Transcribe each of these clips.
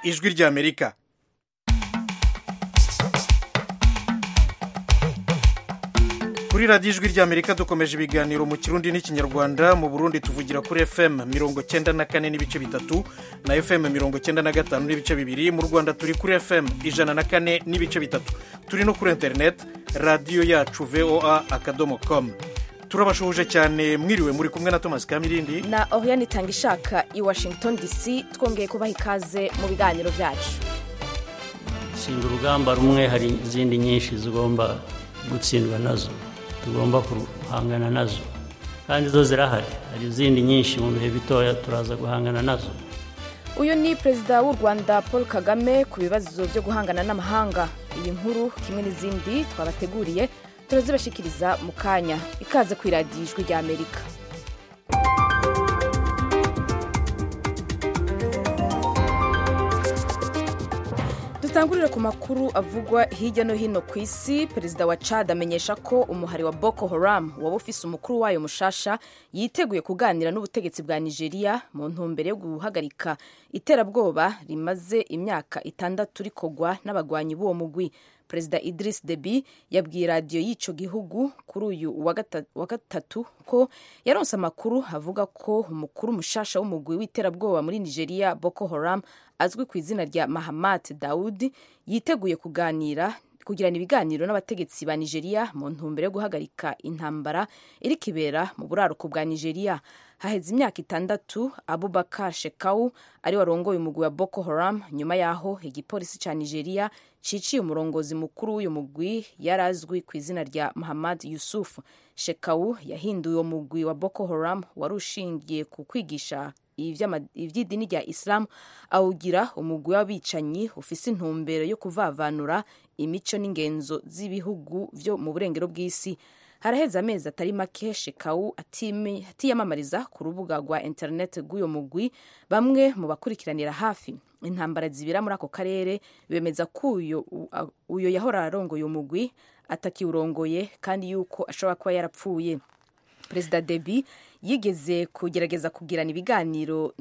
ijwi ry'Amerika. Kuri radiyo ijwi ry'Amerika dukomeje ibiganiro mu Kirundi n'Ikinyarwanda. Mu Burundi tuvugira kuri FM 94 n'ibice bitatu na FM 95 n'ibice bibiri. Mu Rwanda turi kuri FM 104 n'ibice bitatu. Turi no kuri internet radio yacu voa.com. Turabashoje cyane, mwiriwe, muri kumwe na Thomas Kamirindi na Oriane Tangishaka i Washington DC. Twongeye kubaha ikaze mu biganiro byacu. Sinda urugamba rumwe, hari izindi nyinshi zigomba gutsindwa nazo, tugomba guhangana nazo, kandi zo zirahari. Hari izindi nyinshi mu bihe bitoya turaza guhangana nazo. Uyu ni Perezida w'u Rwanda Paul Kagame ku bibazo byo guhangana n'amahanga. Iyi nkuru kimwe n'izindi twabateguriye turazibashikiriza mu kanya. Ikaze ku iradiyo ijwi ry'Amerika. Dutangurira ku makuru avugwa hirya no hino ku isi. Perezida wa Chad amenyesha ko umuhari wa Boko Haram waba ufise umukuru wayo mushasha yiteguye kuganira n'ubutegetsi bwa Nigeria mu ntumbero yo guhagarika iterabwoba rimaze imyaka 6 rikogwa n'abagwanyi b'uwo mugwi. Perezida Idris Deby yabwiye radiyo y'ico gihugu kuri uyu wa gatatu ko yaronse amakuru avuga ko umukuru mushasha w'umugwi w'iterabwoba muri Nigeria Boko Haram azwi ku izina rya Mahamat Daoud yiteguye kugirana ibiganiro n'abategetsi ba Nigeria mu ntumbero yo guhagarika intambara iri kibera mu buraruko bwa Nigeria. Haheze imyaka 6 Abubakar Shekau ari warongoye umugwi wa Boko Haram nyuma yaho igipolisi ca Nigeria ciciye umurongozi mukuru w'uyu mugwi yarazwi ku izina rya Muhammad Yusuf. Shekau yahinduye uwo mugwi wa Boko Haram wari ushingiye ku kwigisha ivy'idini rya Islam awugira umugwi w'abicanyi ufise intumbero yo kuvavanura imico n'ingenzo z'ibihugu vyo mu burengero bw'isi. Haraheze amezi atari make Shekau atiyamamariza ku rubuga rwa internet rw'uyo mugwi. Bamwe mu bakurikiranira hafi intambara zibira muri ako karere bemeza ko uyo yahora arongoye umugwi atakiwurongoye kandi yuko ashobora kuba yarapfuye. Perezida Deby yigeze kugerageza kugirana ibiganiro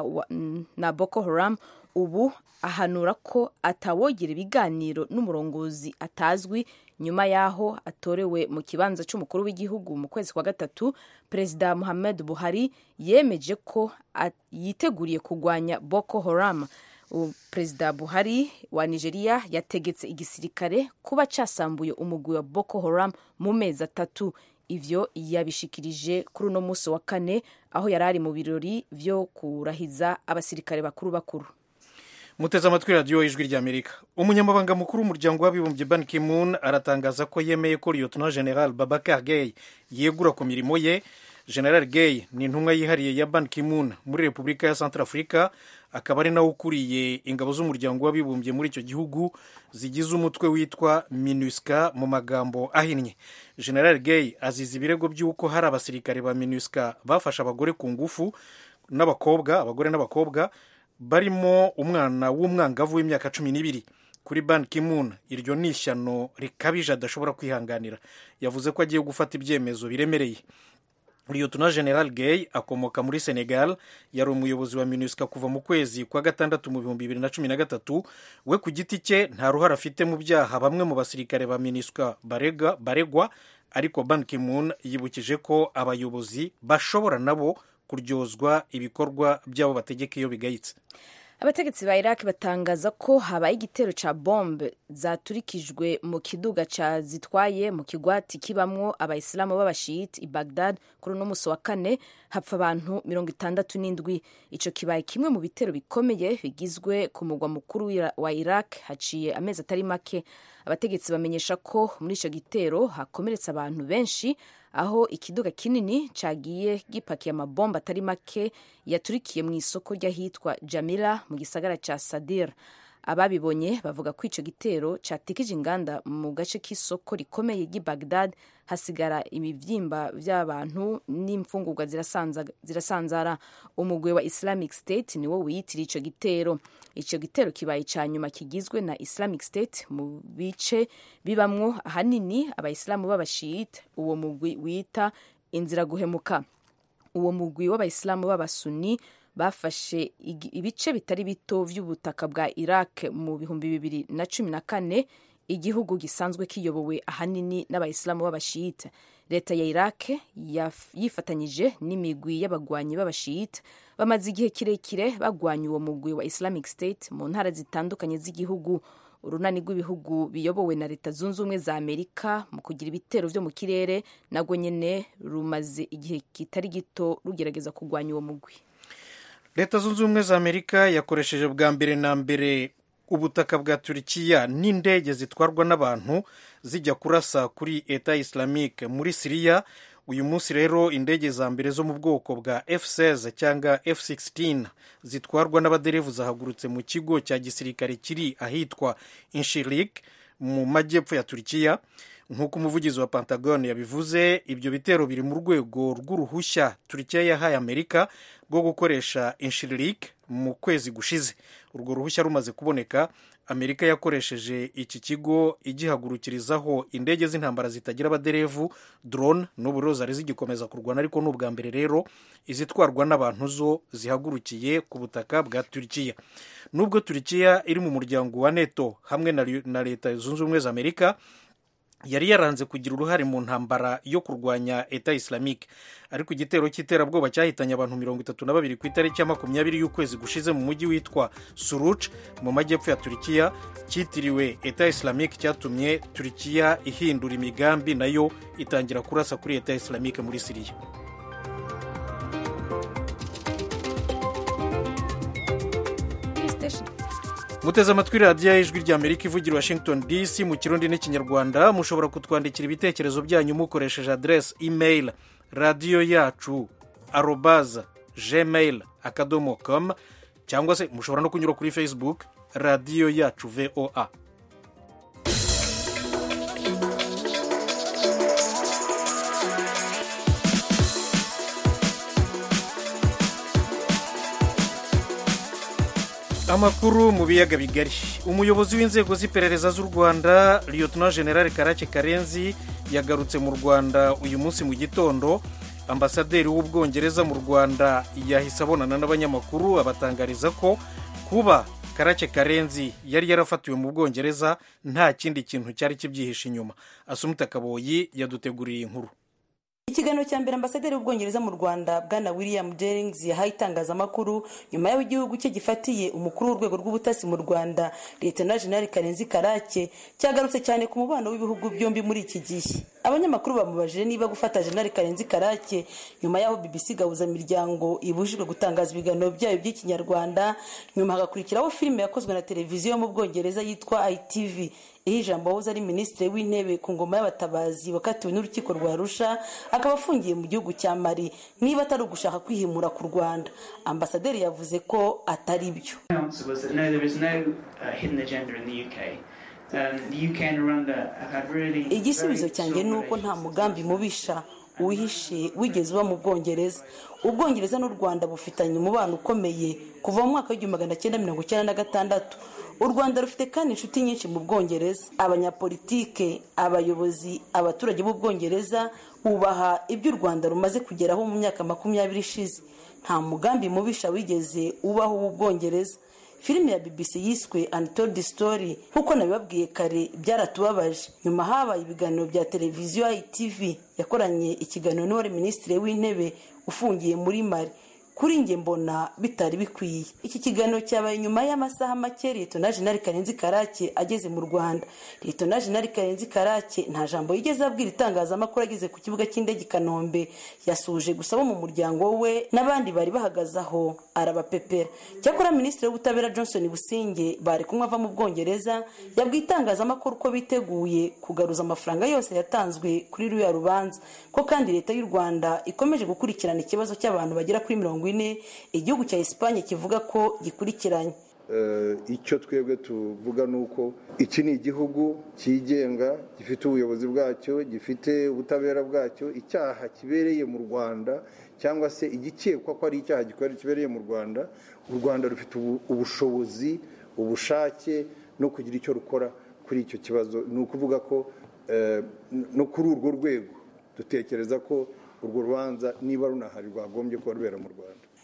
na Boko Haram. Ubu ahanura ko atawogira ibiganiro n'umurongozi atazwi nyuma yaho atorewe mu kibanza cy'umukuru w'igihugu mu kwezi kwa gatatu. Perezida Muhammad Buhari yemeje ko yiteguriye kugwanya Boko Haram. Perezida Buhari wa Nigeria yategetse igisirikare kuba casambuye umugwi wa Boko Haram mu mezi 3. Ivyo yabishikirije kuri uno munsi wa kane aho yarari mu birori vyo kurahiza abasirikare bakuru. Muteze amatwi radiyo ijwi ry'Amerika. Umunyamabanga mukuru w'umuryango w'abibumbye Ban Ki-moon aratangaza ko yemeye ko Lieutenant General Babakar Gaye yegura ku mirimo ye. General Gaye ni intumwa yihariye ya Ban Ki-moon muri Repubulika ya Centrafrica, akaba ari nawe ukuriye ingabo z'umuryango w'abibumbye muri icyo gihugu zigize umutwe witwa MINUSCA mu magambo ahinnye. General Gaye azize ibirego by'uko hari abasirikare ba MINUSCA bafashe abagore ku ngufu abagore n'abakobwa barimo umwana w'umwangavu w'imyaka 12. Kuri Ban Ki-moon iryo ni ishyano rikabije adashobora kwihanganira. Yavuze ko agiye gufata ibyemezo biremereye. Lieutenant General Gaye akomoka muri Senegal, yari umuyobozi wa MINUSCA kuva mu kwezi kwa gatandatu mu 2013. We ku giti cye nta ruhara afite mu byaha bamwe mu basirikare ba MINUSCA baregwa, ariko Ban Ki-moon yibukije ko abayobozi bashobora nabo kuryozwa ibikorwa byabo bategeka iyo bigayitse. Abategetsi ba Iraq batangaza ko habaye igitero ca bombe zaturikijwe mu kiduga ca zitwaye mu kigwati kibamwo abayisilamu b'abashiyiti i Baghdad kuri uno munsi wa kane, hapfa abantu 67. Ico kibaye kimwe mu bitero bikomeye bigizwe ku mugwa mukuru wa Iraq haciye amezi atari make. Abategetsi bamenyesha ko muri ico gitero hakomeretsa abantu benshi, aho ikiduga kinini cagiye gipakiye amabomba atari make yaturikiye mu isoko ry'ahitwa Jamila mu gisagara ca Sadir. Ababibonye bavuga ko ico gitero catikije inganda mu gace k'isoko rikomeye ry'i Baghdad, hasigara imivyimba vy'abantu n'imfungurwa zirasanzara. Umugwi wa Islamic State niwo wiyitiriye ico gitero. Ico gitero kibaye ca nyuma kigizwe na Islamic State mu bice bibamwo ahanini abayisilamu b'abashiyite, uwo mugwi wita inzira guhemuka. Uwo mugwi w'abayisilamu b'abasuni bafashe ibice bitari bito vy'ubutaka bwa Iraq mu 2014, igihugu gisanzwe kiyobowe ahanini n'abayisilamu b'abashiyita. Leta ya Iraq yifatanyije n'imigwi y'abagwanyi b'abashiyita bamaze igihe kirekire bagwanya uwo mugwi wa Islamic State mu ntara zitandukanye z'igihugu. Urunani rw'ibihugu biyobowe na Leta Zunze Ubumwe za Amerika mu kugira ibitero vyo mu kirere nagwo nyene rumaze igihe kitari gito rugerageza kugwanya uwo mugwi. Leta Zunze Ubumwe za Amerika yakoresheje bwa mbere na mbere ubutaka bwa Turkiya n'indege zitwarwa n'abantu zijya kurasa kuri Etat Islamique muri Syria. Uyu munsi rero indege za mbere zo mu bwoko bwa F-16 cyangwa F-16 zitwarwa n'abaderevu zahagurutse mu kigo cya gisirikare kiri ahitwa Incirlik mu majyepfo ya Turkiya. Nk'uko umuvugizi wa Pentagon yabivuze, ibyo bitero biri mu rwego rw'uruhushya Turkiya yahaye Amerika rwo gukoresha Incirlik mu kwezi gushize. Urwo ruhushya rumaze kuboneka, Amerika yakoresheje iki kigo igihagurukirizaho indege z'intambara zitagira abaderevu drone, n'ubu rero zari zigikomeza kurwana, ariko n'ubwa mbere rero izitwarwa n'abantu zo zihagurukiye ku butaka bwa Turkiya. Nubwo Turkiya iri mu muryango wa NATO hamwe na Leta Zunze Ubumwe za Amerika, yari yaranze kugira uruhare mu ntambara yo kurwanya Etat Islamique, ariko igitero cy'iterabwoba cyahitanye abantu 32 ku itariki ya 20 y'ukwezi gushize mu mujyi witwa Suruç mu majyepfo ya Turkiya cyitiriwe Etat Islamique cyatumye Turkiya ihindura imigambi nayo itangira kurasa kuri Etat Islamique muri Syria. Muteze amatwi radiyo y'ijwi ry'Amerika ivugira Washington DC mu Kirundi n'Ikinyarwanda. Mushobora kutwandikira ibitekerezo byanyu mukoresheje adresse email radio yacu @gmail.com, cyangwa se mushobora no kunyura kuri Facebook radio yacu VOA. Amakuru mu biyaga bigari. Umuyobozi w'inzego z'iperereza z'u Rwanda Lieutenant General Karake Karenzi yagarutse mu Rwanda uyu munsi mu gitondo. Ambasaderi w'Ubwongereza mu Rwanda yahise abonana n'abanyamakuru abatangariza ko kuba Karake Karenzi yari yarafatiwe mu Bwongereza nta kindi kintu cyari kibyihishe inyuma. Asumta Kaboyi yaduteguriye inkuru. Ikiganiro cya mbere ambasaderi w'Ubwongereza mu Rwanda Bwana William Jennings yahaye itangazamakuru nyuma y'aho igihugu cye gifatiye umukuru w'urwego rw'ubutasi mu Rwanda Lieutenant General Karenzi Karake, cyagarutse cyane ku mubano w'ibihugu byombi muri iki gihe. Abanyamakuru bamubajije niba gufata General Karenzi Karake nyuma y'aho BBC Gahuzamiryango ibujijwe gutangaza ibiganiro byayo by'ikinyarwanda, nyuma hagakurikiraho filime yakozwe na televiziyo yo mu Bwongereza yitwa ITV ijambo wahoze ari minisitiri w'intebe ku ngoma y'abatabazi wakatiwe n'urukiko rwa Arusha akaba afungiye mu gihugu cya Mali, niba atari ugushaka kwihimura ku Rwanda. Ambasaderi yavuze ko atari byo. Igisubizo cyanjye ni uko nta mugambi mubisha wihishe wigeze uba mu Bwongereza. Ubwongereza n'u Rwanda bufitanye umubano ukomeye kuva mu mwaka w'1996. U Rwanda rufite kandi inshuti nyinshi mu Bwongereza. Abanyapolitike, abayobozi, abaturage b'u Bwongereza bubaha ibyo u Rwanda rumaze kugeraho mu myaka 20 ishize. Nta mugambi mubisha wigeze ubaho w'u Bwongereza. Filime ya BBC yiswe Untold Story nkuko nabibabwiye kare byaratubabaje. Nyuma habaye ibiganiro bya televiziyo ITV yakoranye ikiganiro n'uwari minisitiri w'intebe ufungiye muri Mali. Kuri nge mbona bitari bikwiye. Iki kiganiro cyabaye nyuma y'amasaha make Lieutenant General Karenzi Karake ageze mu Rwanda. Lieutenant General Karenzi Karake nta jambo yigeze abwira itangazamakuru ageze ku kibuga cy'indege Kanombe. Yasuje gusaba mu muryango we n'abandi bari bahagazaho arabapepera. Cyakora minisitiri w'ubutabera Johnson Businge bari kumwe ava mu Bwongereza yabwiye itangazamakuru ko biteguye kugaruza amafaranga yose yatanzwe kuri ruya rubanza, ko kandi leta y'u Rwanda ikomeje gukurikirana ikibazo cy'abantu bagera kuri 40 igihugu cya Espagne kivuga ko gikurikiranye. Icyo twebwe tuvuga nuko iki ni igihugu cyigenga, gifite ubuyobozi bwacyo, gifite ubutabera bwacyo. Icyaha kibereye mu Rwanda cyangwa se igikekwa ko ari icyaha kibereye mu Rwanda, u Rwanda rufite ubushobozi, ubushake no kugira icyo rukora kuri icyo kibazo. Ni ukuvuga ko no kuri urwo rwego dutekereza ko urwo rubanza niba runahari rwagombye kuba rubera mu Rwanda.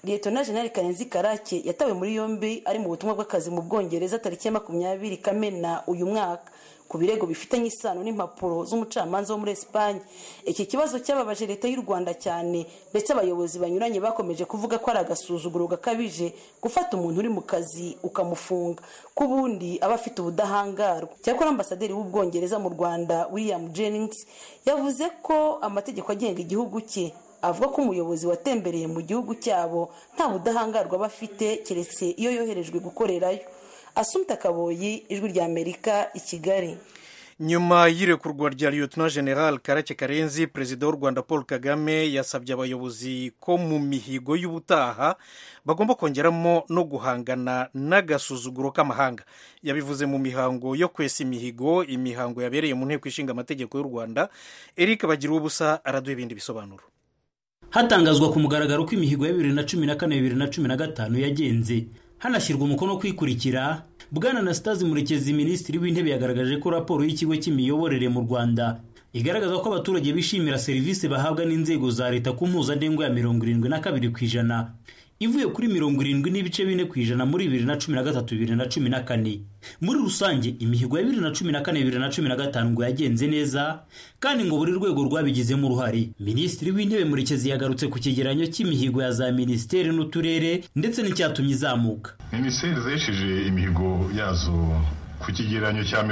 Lieutenant General Karenzi Karake yatawe muri yombi ari mu butumwa bw'akazi mu Bwongereza tariki ya 20 Kamena uyu mwaka ku birego bifitanye isano n'impapuro z'umucamanza wo muri Espagne. Iki kibazo cyababaje leta y'u Rwanda cyane, ndetse abayobozi banyuranye bakomeje kuvuga ko ari agasuzuguro gakabije gufata umuntu uri mu kazi ukamufunga kubundi aba afite ubudahangarwa. Cyakora ambasaderi w'Ubwongereza mu Rwanda William Jennings yavuze ko amategeko agenga igihugu cye avuga ko umuyobozi watembereye mu gihugu cyabo nta budahangarwa bafite keretse iyo yoherejwe gukorerayo. Assumpta Kaboyi, Ijwi rya Amerika, i Kigali. Nyuma y'irekurwa rya Lieutenant General Karake Karenzi, Perezida w'u Rwanda Paul Kagame yasabye abayobozi ko mu mihigo y'ubutaha bagomba kongeramo no guhangana n'agasuzuguro k'amahanga. Yabivuze mu mihango yo kwesa imihango yabereye mu nteko ishinga amategeko y'u Rwanda. Eric Bagiruwubusa araduha ibindi bisobanuro. Hatangazwa ku mugaragaro ko imihigo ya 2014-2015 yagenze, hanashyirwa umukono kwikurikira. Bwana Anastase Murekezi, Minisitiri w'Intebe, yagaragaje ko raporo y'ikigo cy'imiyoborere mu Rwanda igaragaza ko abaturage bishimira serivisi bahabwa n'inzego za leta ku mpuzandengo ya 72% ivuye kuri 70.4% muri 2013-2014. Muri rusange imihigo ya 2014-2015 ngo yagenze neza, kandi ngo buri rwego rwabigizemo uruhare. Minisitiri w'Intebe Murekezi yagarutse ku kigeranyo cy'imihigo ya za minisiteri n'uturere ndetse n'icyatumye izamuka. Minisiteri zesheje imihigo yazo ku kigeranyo cya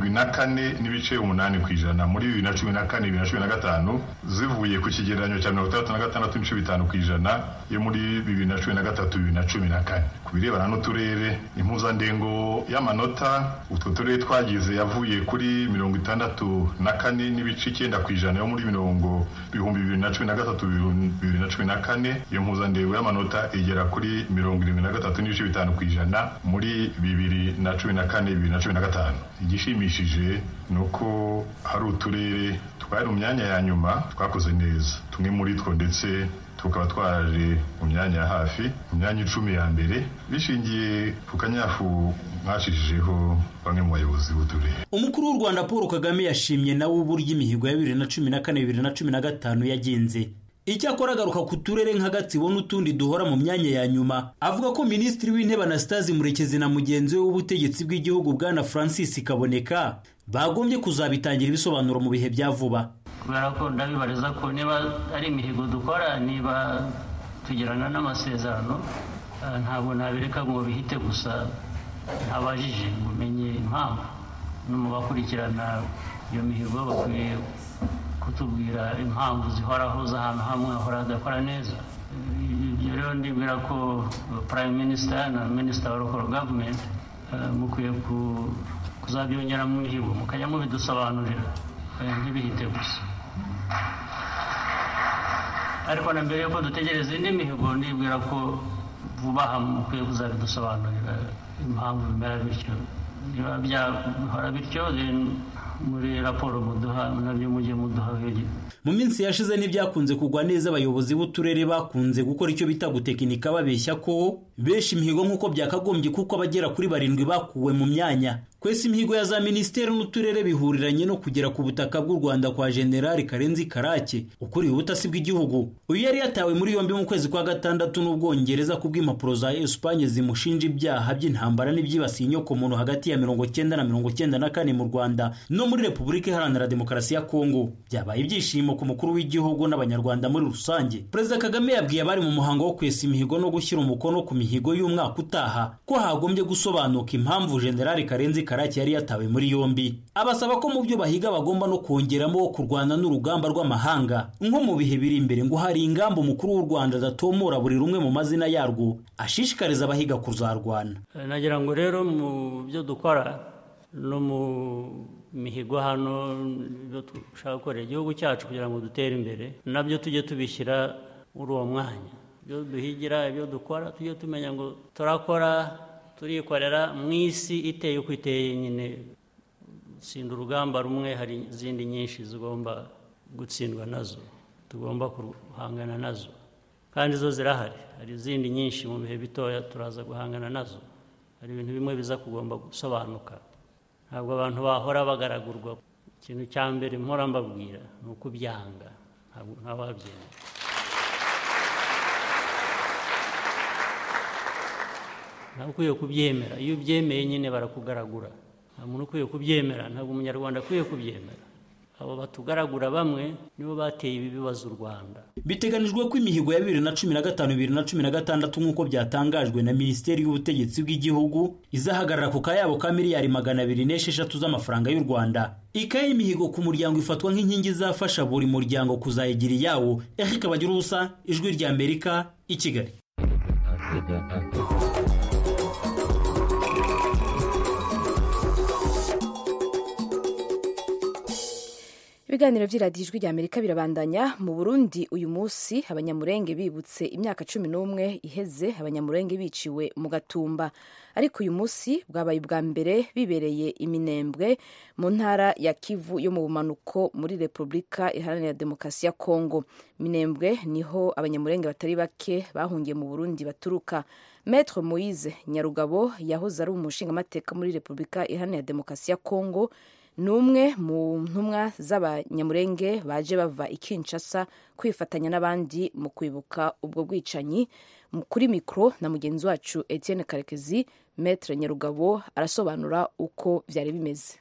74.8% muri 2014-2015 zivuye ku kigeranyo cya 66.5% yo muri 2013-2014. Ku birebana n'uturere, impuzandengo y'amanota utwo turere twagize yavuye kuri 64.9% yo muri 2013-2014. Iyo mpuzandengo y'amanota igera kuri 73.5% muri 2014-2015. Igishimishije nuko hari uturere twari mu myanya ya nyuma twakoze neza, tumwe muri two ndetse tukaba twaraje mu myanya ya hafi, mu myanya 10 ya mbere, bishingiye ku kanyafu mwashijeho bamwe mu bayobozi b'uturere. Umukuru w'u Rwanda Paul Kagame yashimye nawe uburyo imihigo ya 2014-2015 yagenze. Icyakora agaruka ku turere nka Gatsibo n'utundi duhora mu myanya ya nyuma, avuga ko Minisitiri w'Intebe Anastase Murekezi na mugenzi we w'ubutegetsi bw'igihugu Bwana Francis Kaboneka bagombye kuzabitangira ibisobanuro mu bihe bya vuba. Kubera ko ndabibariza ko niba ari imihigo dukora, niba tugirana n'amasezerano, ntabwo nabireka ngo bihite gusa ntabajije ngo menye impamvu. No mu bakurikirana iyo mihigo bakwiye kutubwira impamvu zihoraho z'ahantu hamwe hahora hadakora neza. Ibyo rero ndibwira ko Prime Minister na Minister wa Local Government mukwiye kuzabyongera mu mihigo, mukajya mubidusobanurira ntibihite gusa. Ariko na mbere yuko dutegereza indi mihigo, ndibwira ko vuba aha mukwiye kuzabidusobanurira impamvu bimera bityo. Niba byahora bityo, muri raporo muduha nabyo mujye muduha. Mu minsi yashize ntibyakunze kugwa neza, abayobozi b'uturere bakunze gukora icyo bita gutekinika, babeshya ko benshi imihigo nk'uko byakagombye, kuko abagera kuri 7 bakuwe mu myanya. Kwese imihigo ya za minisiteri n'uturere bihuriranye no kugera ku butaka bw'u Rwanda kwa General Karenzi Karake ukuriye ubutasi bw'igihugu. Uyu yari yatawe muri yombi mu kwezi kwa gatandatu n'Ubwongereza kubw'impapuro za Espagne zimushinja ibyaha by'intambara n'ibyibasiye inyoko muntu hagati ya 1990 na 1994 mu Rwanda no muri Repubulika Iharanira Demokarasi ya Kongo. Byabaye ibyishimo ku mukuru w'igihugu n'abanyarwanda muri rusange. Perezida Kagame yabwiye abari mu muhango wo kwesa imihigo no gushyira umukono ku mihigo y'umwaka utaha ko hagombye gusobanuka impamvu General Karenzi Karake yari yatawe muri yombi. Abasaba ko mu byo bahiga bagomba no kongeramo kurwana n'urugamba rw'amahanga. Nko mu bihe biri imbere ngo hari ingamba umukuru w'u Rwanda adatomora buri rumwe mu mazina yarwo, ashishikariza abahiga kuzarwana. Nagira ngo rero mu byo dukora no mu mihigo hano, ibyo dushaka gukorera igihugu cyacu kugira ngo dutere imbere, nabyo tujye tubishyira muri uwo mwanya. Ibyo duhigira, ibyo dukora, tujye tumenya ngo turakora, turikorera mu isi iteye uko iteye. Nyine gutsinda urugamba rumwe, hari izindi nyinshi zigomba gutsindwa nazo, tugomba guhangana nazo, kandi zo zirahari. Hari izindi nyinshi mu bihe bitoya turaza guhangana nazo. Hari ibintu bimwe biza kugomba gusobanuka. Ntabwo abantu bahora bagaragurwa. Ikintu cya mbere mpora mbabwira ni ukubyanga, ntawabyemera. ntabwo ukwiye kubyemera. Iyo ubyemeye nyine barakugaragura. Nta muntu ukwiye kubyemera, ntabwo umunyarwanda akwiye kubyemera. Abo batugaragura bamwe nibo bateye ibi bibazo u Rwanda. Biteganijwe ko imihigo ya 2015-2016 nk'uko byatangajwe na Minisiteri y'Ubutegetsi bw'Igihugu izahagarara ku kayabo ka miliyari 206 z'amafaranga y'u Rwanda. Ikaye y'imihigo ku muryango ifatwa nk'inkingi zafasha buri muryango kuzayigira iyawo. Eric Bagirusa, Ijwi rya Amerika, i Kigali. Ibiganiro vy'iradiyo Ijwi rya Amerika birabandanya. Mu Burundi uyu munsi abanyamurenge bibutse imyaka 11 iheze abanyamurenge biciwe mu Gatumba, ariko uyu munsi bwabaye ubwa mbere bibereye Iminembwe mu ntara ya Kivu yo mu bumanuko muri Republika Iharanira Demokarasi ya Kongo. Minembwe niho abanyamurenge batari bake bahungiye mu Burundi baturuka. Maître Moise Nyarugabo yahoze ari umushingamateka muri Republika Iharanira Demokarasi ya Kongo, numwe mu ntumwa z'abanyamurenge baje bava i Kinshasa kwifatanya n'abandi mu kwibuka ubwo bwicanyi. Kuri mikro na mugenzi wacu Etienne Karekezi, Maître Nyarugabo arasobanura uko vyari bimeze.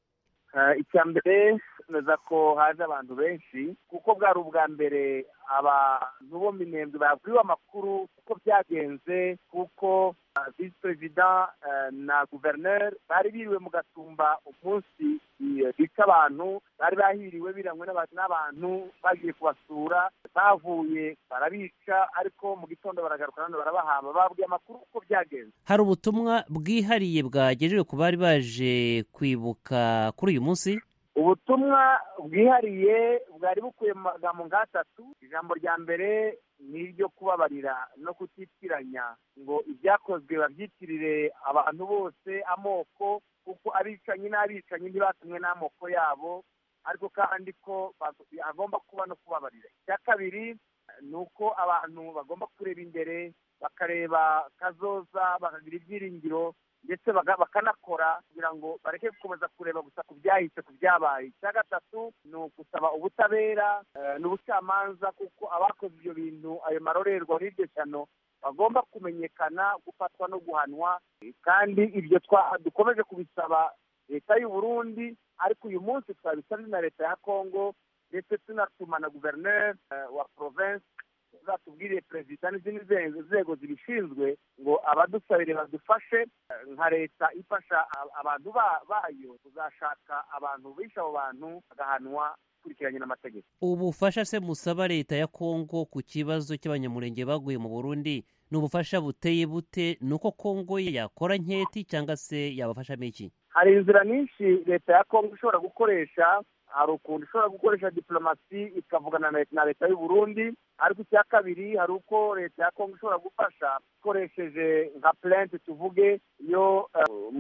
Icyambere neza ko haje abantu benshi kuko bwari ubwa mbere abantu bo Minembwe babwiwe amakuru uko byagenze, kuko vice president na gouverneur bari biriwe mu Gatumba umunsi bica abantu, bari bahiriwe birangwe n'abantu bagiye kubasura, bavuye barabica, ariko mu gitondo baragaruka none barabahamba. Babwiye amakuru uko byagenze. Hari ubutumwa bwihariye bwagejeje ku bari baje kwibuka kuri uyu munsi? Ubutumwa bwihariye bwari bukuye mu magambo nk'atatu. Ijambo rya mbere ni iryo kubabarira no kutitiranya ngo ibyakozwe babyitirire abantu bose amoko, kuko abicanyi n'abicanyi ntibatumwe n'amoko yabo, ariko kandi ko agomba kuba no kubabarira. Icya kabiri ni uko abantu bagomba kureba imbere, bakareba kazoza, bakagira ibyiringiro, ndetse bakanakora kugira ngo bareke gukomeza kureba gusa ku byahise, ku byabaye. Icya gatatu ni ugusaba ubutabera n'ubucamanza, kuko abakoze ibyo bintu, ayo marorerwa n'iryo shyano, bagomba kumenyekana, gufatwa no guhanwa. Kandi ibyo dukomeje kubisaba leta y'u Burundi, ariko uyu munsi twabisabye na leta ya Kongo, ndetse tunatuma na gouverneur wa province zatubwiriye perezida n'izindi nzego zibishinzwe ngo abadusabire badufashe nka leta ifasha abantu bayo kuzashaka abantu bishe abo bantu bagahanwa kurikiranye n'amategeko. Ubufasha se musaba leta ya Kongo ku kibazo cy'abanyamurenge baguye mu Burundi ni ubufasha buteye bute? Nuko Kongo yakora nketi cyangwa se yabafashamo iki? Hari inzira nyinshi leta ya Kongo ishobora gukoresha. Hari ukuntu ishobora gukoresha diplomasi ikavugana na leta y'u Burundi, ariko icya kabiri hari uko leta ya Kongo ishobora gufasha ikoresheje nka plainte tuvuge yo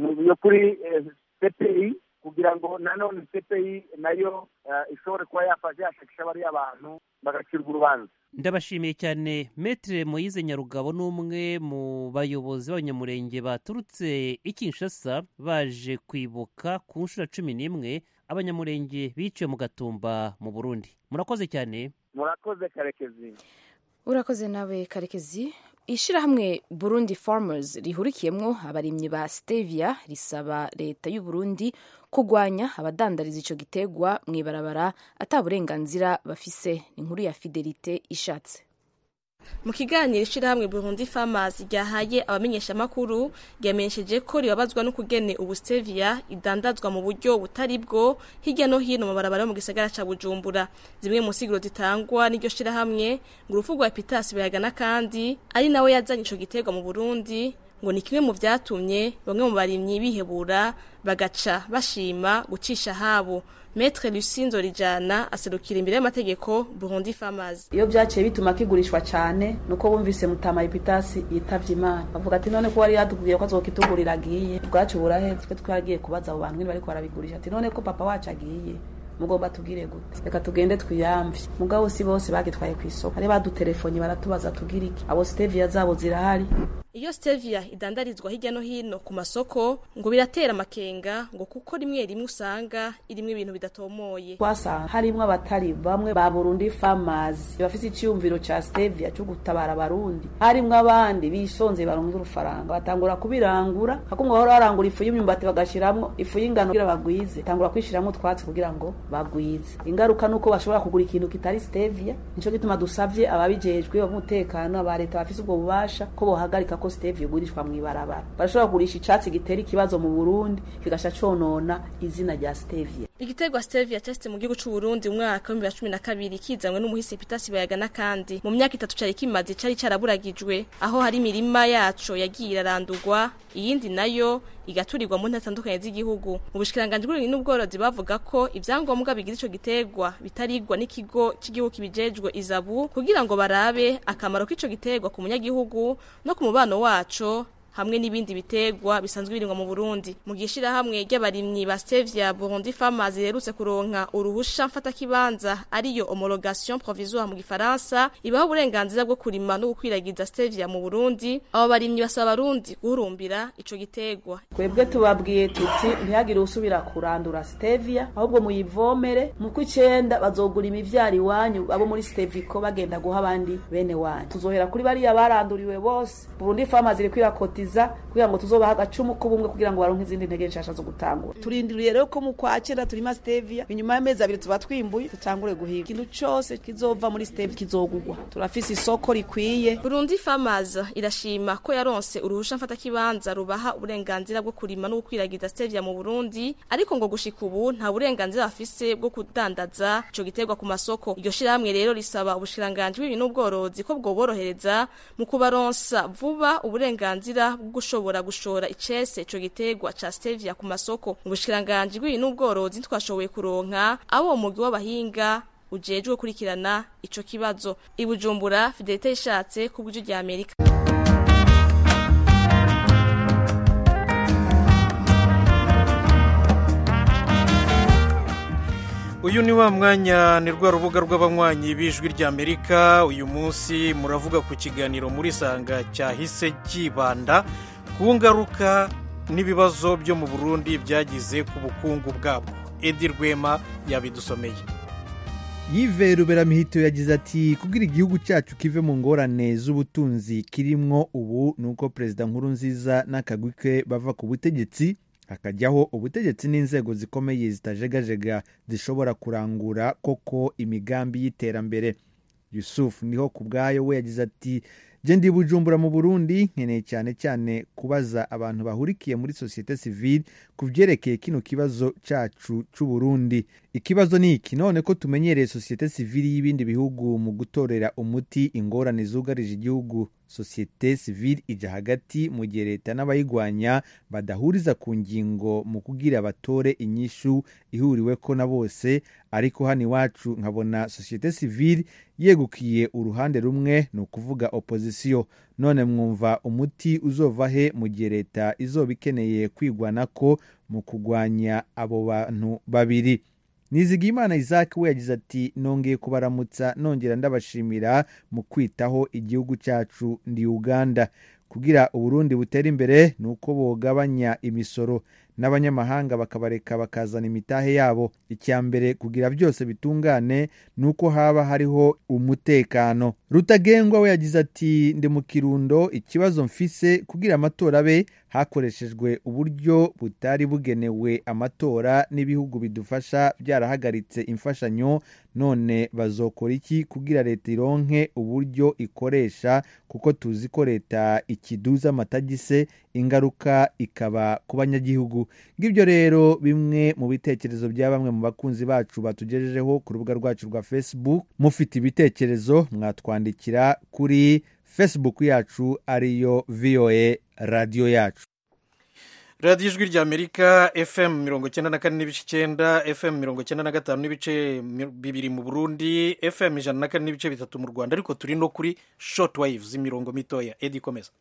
kuri CPI, kugira ngo nanone CPI nayo ishobore kuba yashakisha bariya abantu bagacirwa urubanza. Ndabashimiye cyane. Maître Moise Nyarugabo ni umwe mu bayobozi b'abanyamurenge baturutse i Kinshasa baje kwibuka ku nshuro 11 abanyamurenge biciwe mu Gatumba mu Burundi. Murakoze cyane. Murakoze Karekezi. Urakoze nawe Karekezi. Ishirahamwe Burundi Farmers rihurikiyemwo abarimyi ba stevia risaba leta y'u Burundi kugwanya abadandariza ico gitegwa mwibarabara ataburenganzira bafise. Inkuru ya Fidelite Ishatse. Mu kiganiro ishirahamwe Burundi Farmers ryahaye abamenyesha makuru ryamenyesheje ko ribabazwa no kugene ubu stevia idandazwa mu buryo butari bwo hirya no hino mu barabara mu gisagara ca Bujumbura. Zimwe mu siguro zitangwa n'iryo shirahamwe ngo urupfu rwa Petas Bayagana kandi ari nawe yazanye ico gitegwa mu Burundi ngo ni kimwe mu vyatumye bamwe mu barimyi bihebura bagaca bashima gucisha habo. Maître Lucinzo Rijana aserukira imbere y'amategeko Burundi Farmers. Iyo byaciye bituma kigurishwa cyane nuko bumvise Mutama Epitasi yitavye Imana, bavuga ati none ko wari yatubwiye ko azokitugurira agiye, bwacu burahe twe twagiye kubaza abo bantu bari ko barabigurisha, ati none ko papa wacu agiye mugomba tugire gute, reka tugende twiyamvye. Mugabo si bose bagitwaye ku isoko, ari badutelefoni baratubaza tugira iki, abo stevia zabo zirahari. iyo stevia idandarizwa hirya no hino ku masoko ngo biratera amakenga ngo kuko rimwe rimwe usanga irimwe ibintu bidatomoye. Twasanga harimwo abatari bamwe ba Burundi Farmers bafite icyumviro ca stevia cyo gutabara abarundi, harimwo abandi bishonze baronka urufaranga batangura kubirangura hakumwe bahora barangura ifu y'imyumbati bagashiramwo ifu y'ingano kugira bagwize, tangura kwishiramwo twatsi kugira ngo bagwize. Ingaruka nuko bashobora kugura ikintu kitari stevia, nico gituma dusavye ababijejwe umutekano aba leta bafise ubwo bubasha ko bohagarika ko stevia igurishwa mw'ibarabara. Barashobora kugurisha icatsi gitera ikibazo mu Burundi kigasha conona izina rya stevia. Igiterwa stevia cyasite mu gihugu c'u Burundi umwaka wa 2012 kizanwe n'umuhisi Peter Sibayaga n'akandi mu myaka 3 cari kimaze cari caraburagijwe aho hari imirima yaco yagiye irarandurwa iyindi nayo igaturirwa mu ntara zitandukanye z'igihugu. Mu bushikiranganje bw'uburimyi n'ubworozi bavuga ko ivyangombwa bigira ico giterwa bitarigwa n'ikigo cy'igihugu kibijejwe izabu kugira ngo barabe akamaro k'ico giterwa ku munyagihugu no ku mubano waco hamwe n'ibindi biterwa bisanzwe birimwa mu Burundi. Mu gishira hamwe ry'abarimyi ba stevia Burundi Farmers yerutse kuronka uruhusha mfata kibanza ariyo homologation provisoire mu gifaransa ibaho uburenganzira bwo kurima no gukwiragiza stevia mu Burundi. Abo barimyi basaba Barundi guhurumbira ico giterwa. Kwebwe tubabwiye tuti ntihagire usubira kurandura stevia ahubwo muyivomere mu kw'icenda bazogura imivyari wanyu abo muri Stevico bagenda guha abandi bene wanyu. Tuzohera kuri bariya baranduriwe bose. Burundi Farmers iri kwirakoti kugira ngo tuzobaha agacumu k'ubumwe kugira ngo baronke izindi ntege nshasha zo gutangura. Turindiriye rero ko mu kwakira turima stevia inyuma y'amezi 2 tuba twimbuye tutangure guhiga ikintu cyose kizova muri stevia kizogugwa. Turafise isoko rikwiye. Burundi Farmers irashima ko yaronse uruhusha mfata kibanza rubaha uburenganzira bwo kurima no gukwiragiza stevia mu Burundi, ariko ngo gushika ubu nta burenganzira bafise bwo kudandaza ico giterwa ku masoko. Iryo shiramwe rero risaba ubushikiranganje bw'ibintu n'ubworozi ko bwo borohereza mu kubaronsa vuba uburenganzira gushobora gushora icese ico giterwa ca stevia ku masoko. Mu bushikiranganje bw'ibintu n'ubworozi twashoboye kuronka abo umugwi w'abahinga ujejwe kurikirana ico kibazo. I Bujumbura, Fidelite Ishatse ku bw'ijwi rya Amerika. Uyu ni wa mwanya ni rwa rubuga rw'abanywanyi b'ijwi rya Amerika. Uyu munsi muravuga ku kiganiro muri sanga cyahise kibanda ku ngaruka n'ibibazo byo mu Burundi byagize ku bukungu bwabo. Edi Rwema yabidusomeye. Yves Ruberamihito yagize ati kugira igihugu cyacu kive mu ngorane z'ubutunzi kirimwo ubu nuko Perezida Nkurunziza n'akagwi ke bava ku butegetsi hakajyaho ubutegetsi n'inzego zikomeye zitajegajega zishobora kurangura koko imigambi y'iterambere. Yusuf niho kubgayo we yagize ati je ndi Bujumbura mu Burundi nkeneye cyane kubaza abantu bahurikiye muri societe civile kuvyerekeye kino kibazo cacu c'u Burundi. Ikibazo ni iki none ko tumenyereye societe civile y'ibindi bihugu mu gutorera umuti ingorane zugarije igihugu. Societe civile ija hagati mu gihe leta n'abayigwanya badahuriza ku ngingo mu kugira abatore inyishu ihuriweko na bose, ariko hani wacu nkabona societe civile yegukiye uruhande rumwe no kuvuga opposition. None mwumva umuti uzova he mu gihe leta izobikeneye kwigwanako mu kugwanya abo bantu babiri. Nizigimana Isaac we yagize ati nongeye kubaramutsa nongera ndabashimira mu kwitaho igihugu cyacu ndi Uganda. Kugira Uburundi butera imbere nuko bogabanya imisoro n'abanyamahanga bakabareka bakazana imitahe yabo. Icyambere kugira byose bitungane nuko haba hariho umutekano. Rutagengwa we yagize ati ndi mu Kirundo ikibazo mfise kugira amatora abe hakoreshejwe uburyo butari bugenewe amatora n'ibihugu bidufasha byarahagaritse imfashanyo, none bazokora iki kugira leta ironke uburyo ikoresha kuko tuzi ko leta ikiduza amatagise ingaruka ikaba ku banyagihugu. Ngibyo rero bimwe mu bitekerezo bya bamwe mu bakunzi bacu batugejejeho ku rubuga rwacu rwa Facebook. Mufite ibitekerezo mwatwandikira kuri Facebook yacu ariyo VOA radio yacu. Radio Ijwi rya Amerika FM 94.9, FM 95.2 mu Burundi, FM 104.3 mu Rwanda, ariko turi no kuri shortwaves imirongo mitoya. Edi komeza.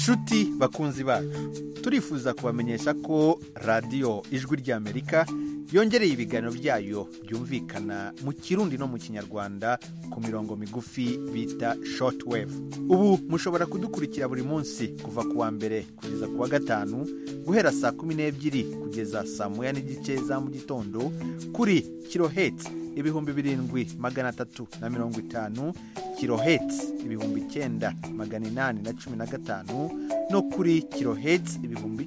nshuti bakunzi bacu turifuza kubamenyesha ko radiyo ijwi ry'amerika yongereye ibiganiro byayo byumvikana mu kirundi no mu kinyarwanda ku mirongo migufi bita shortwave. Ubu mushobora kudukurikira buri munsi kuva ku wa mbere kugeza ku wa gatanu guhera saa 12 kugeza saa 1:30 za mu gitondo kuri kilohertz 7,350, kilohertz 9,815 no kuri kilohertz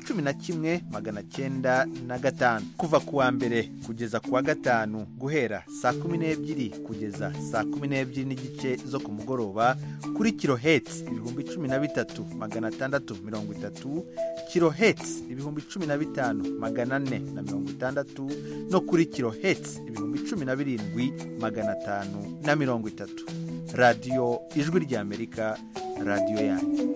11,905 kuva ku wa mbere kugeza ku wa gatanu guhera saa 12 kugeza saa 12:30 zo ku mugoroba kuri kilohertz 13,630, kilohertz 15,460 no kuri kilohertz 17,530. radiyo ijwi ry'amerika, radiyo yanyu.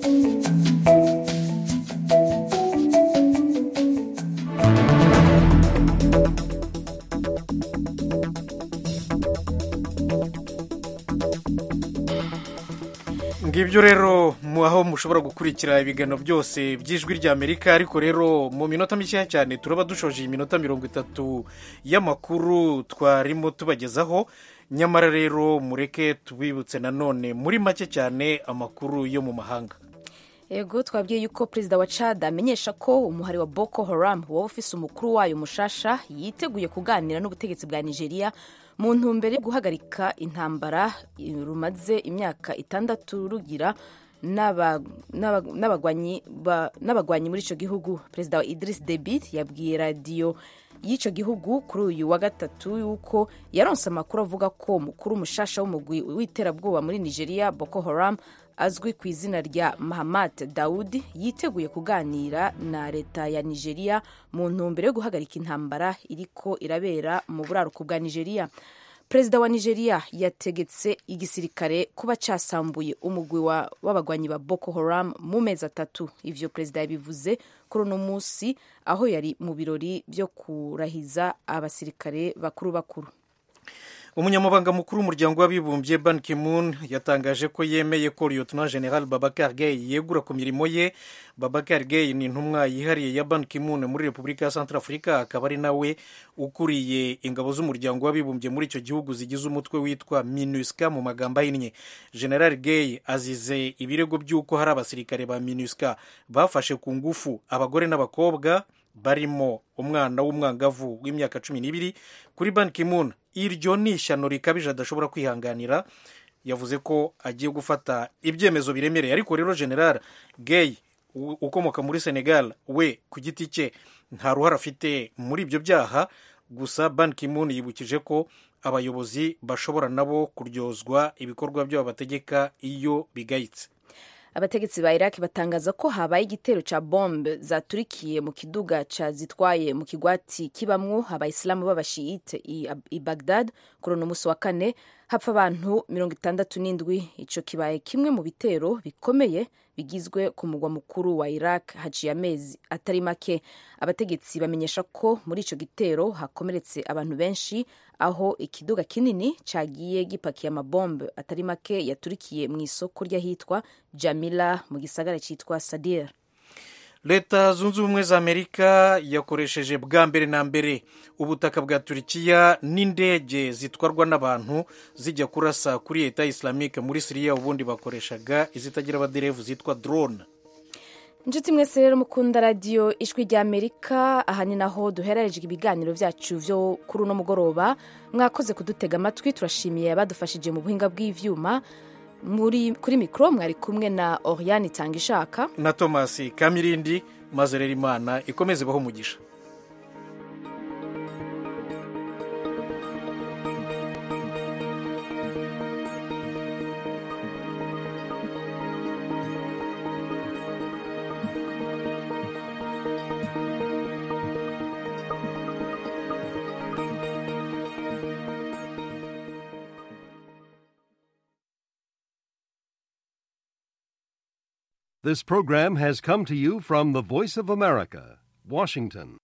ngibyo rero aho mushobora gukurikira ibiganiro byose by'ijwi ry'amerika. Ariko rero mu minota mikeya cyane turaba dushoje iminota 30 y'amakuru twarimo tubagezaho. Nyamara rero mureke tubibutse nanone muri make cyane amakuru yo mu mahanga. Ego twabwiye yuko perezida wa Chad amenyesha ko umuhari wa Boko Haram wa ofisi umukuru wayo mushasha yiteguye kuganira n'ubutegetsi bwa Nigeria mu ntumbero yo guhagarika intambara rumaze imyaka 6 rugira n'abagwanyi muri ico gihugu. Perezida wa Idris Deby yabwiye radio y'icyo gihugu kuri uyu wa gatatu yuko yaronse amakuru avuga ko mukuru mushasha w'umugwi w'iterabwoba muri Nigeria Boko Haram azwi ku izina rya Mahamat Daoud yiteguye kuganira na leta ya Nigeria mu ntumbero yo guhagarika intambara iriko irabera mu buraruko bwa Nigeria. Perezida wa Nigeria yategetse igisirikare kuba casambuye umugwi w'abagwanyi ba Boko Haram mu mezi 3. Ivyo perezida yabivuze kuri uno munsi aho yari mu birori byo kurahiza abasirikare bakuru. Umunyamabanga mukuru w'umuryango w'abibumbye Ban Ki-moon yatangaje ko yemeye ko Lieutenant General Babakar Gaye yegura ku mirimo ye. Babakar Gaye ni intumwa yihariye ya Ban Ki-moon muri Repubulika ya Centrafrica, akaba ari nawe ukuriye ingabo z'umuryango w'abibumbye muri icyo gihugu zigize umutwe witwa MINUSCA mu magambo ahinnye. General Gaye azize ibirego by'uko hari abasirikare ba MINUSCA bafashe ku ngufu abagore n'abakobwa barimo umwana w'umwangavu w'imyaka 12. Kuri Ban Ki-moon iryo ni ishyano rikabije adashobora kwihanganira. Yavuze ko agiye gufata ibyemezo biremereye. Ariko rero General Gaye ukomoka muri Senegal we ku giti cye nta ruhara afite muri ibyo byaha. Gusa Ban Ki-moon yibukije ko abayobozi bashobora nabo kuryozwa ibikorwa byabo bategeka iyo bigayitse. Abategetsi ba Iraq batangaza ko habaye igitero ca bombe zaturikiye mu kiduga ca zitwaye mu kigwati kibamwo abayisilamu b'abashiyite i Baghdad kuri uno musi wa kane, hapfa abantu 67. Ico kibaye kimwe mu bitero bikomeye bigizwe ku mugwa mukuru wa Iraq haciye amezi atari make. Abategetsi bamenyesha ko muri ico gitero hakomeretse abantu benshi, aho ikiduga kinini cagiye gipakiye amabombe atari make yaturikiye mu isoko ry'ahitwa Jamila mu gisagara citwa Sadir. Leta zunze ubumwe za Amerika yakoresheje bwa mbere na mbere ubutaka bwa Turkiya n'indege zitwarwa n'abantu zijya kurasa kuri Leta Islamique muri Syria. Ubundi bakoreshaga izitagira abaderevu zitwa drone. Inshuti mwese rero mukunda radio ijwi rya Amerika, aha ni naho duherereje ibiganiro byacu byo kuri uno mugoroba. Mwakoze kudutega amatwi, turashimiye abadufashije mu buhinga bw'ivyuma. Kuri mikro mwari kumwe na Oriane Tangishaka na Thomas Kamirindi. Maze rero Imana ikomeze baho umugisha. This program has come to you from the Voice of America, Washington.